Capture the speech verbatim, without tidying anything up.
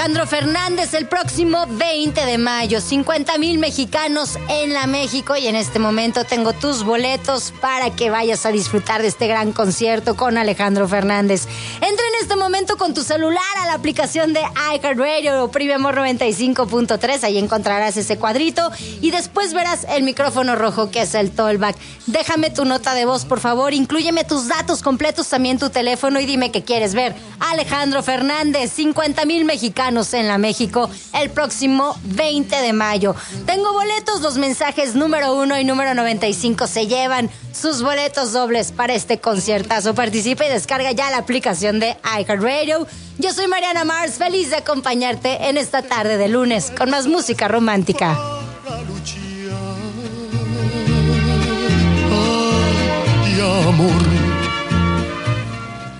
Alejandro Fernández el próximo veinte de mayo. cincuenta mil mexicanos en la México y en este momento tengo tus boletos para que vayas a disfrutar de este gran concierto con Alejandro Fernández. Entra en este momento con tu celular a la aplicación de iHeartRadio o Prime Amor noventa y cinco punto tres. Ahí encontrarás ese cuadrito y después verás el micrófono rojo que es el Tollback. Déjame tu nota de voz, por favor. Inclúyeme tus datos completos, también tu teléfono y dime que quieres ver a Alejandro Fernández. cincuenta mil mexicanos en la México el próximo veinte de mayo. Tengo boletos, los mensajes número uno y número noventa y cinco se llevan sus boletos dobles para este conciertazo. Participa y descarga ya la aplicación de iHeartRadio. Yo soy Mariana Mars, feliz de acompañarte en esta tarde de lunes con más música romántica. Ay, amor.